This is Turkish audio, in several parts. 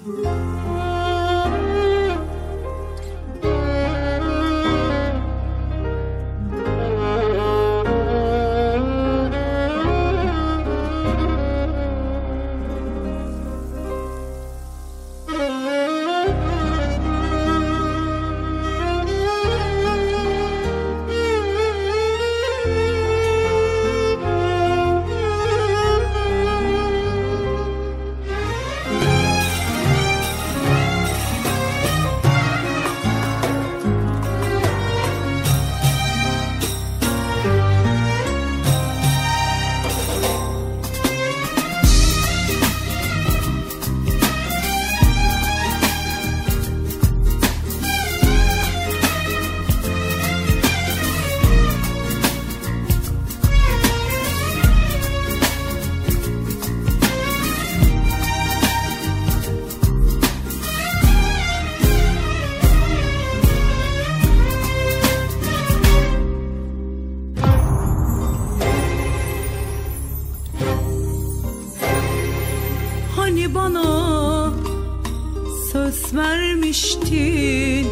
Hani bana söz vermiştin,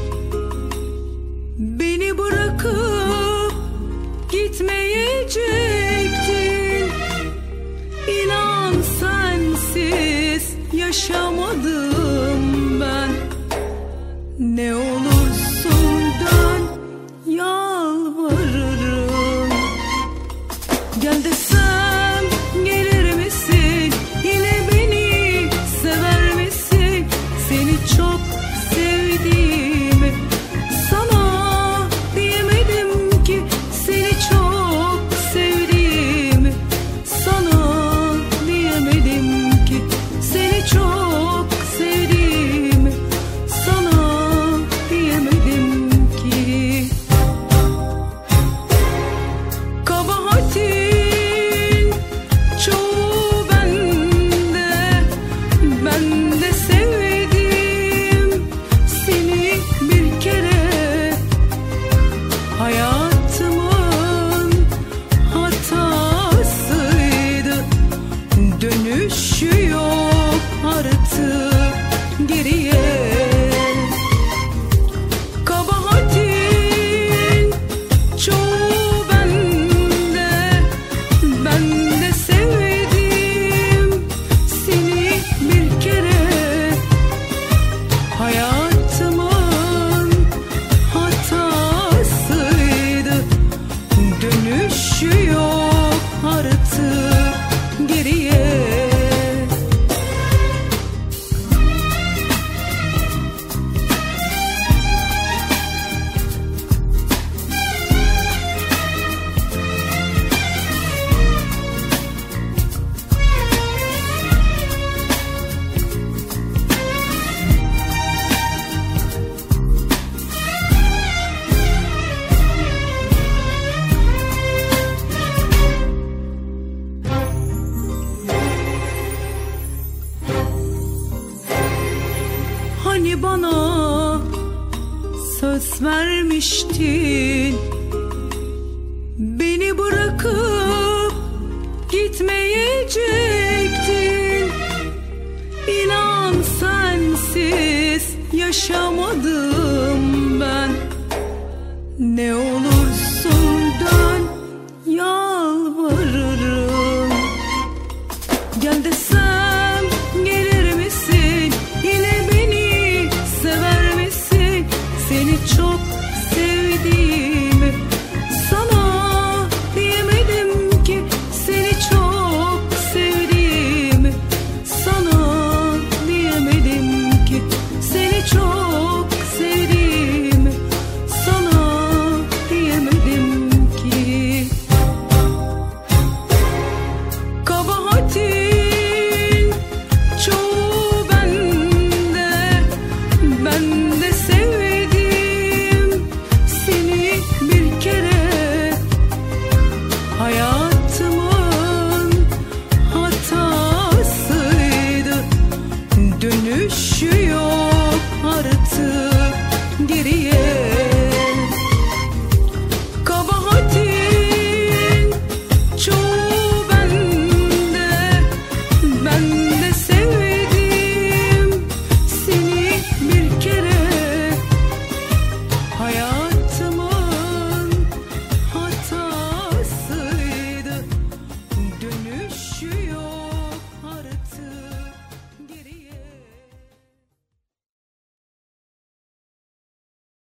beni bırakıp gitmeyecektin. İnan sensiz yaşamadım ben. Ne olursun dön, yalvarırım. Gel desem gelir misin? Yine beni sever misin? Seni çok sevdiğimi sana diyemedim ki. Seni çok sevdiğimi sana diyemedim ki. Seni çok sevdiğimi sana diyemedim ki. Kabahatin çoğu bende, ben de sevdim seni bir kere. Hayatımın hatasıydı, dönüşü yok artık geriye. Kabahatin çoğu bende, ben de sevdim seni bir kere. Hayatımın hatasıydı, dönüşü yok artık geriye. Hani bana söz vermiştin, beni bırakıp gitmeyecektin. İnan sensiz yaşamadım ben. Ne olur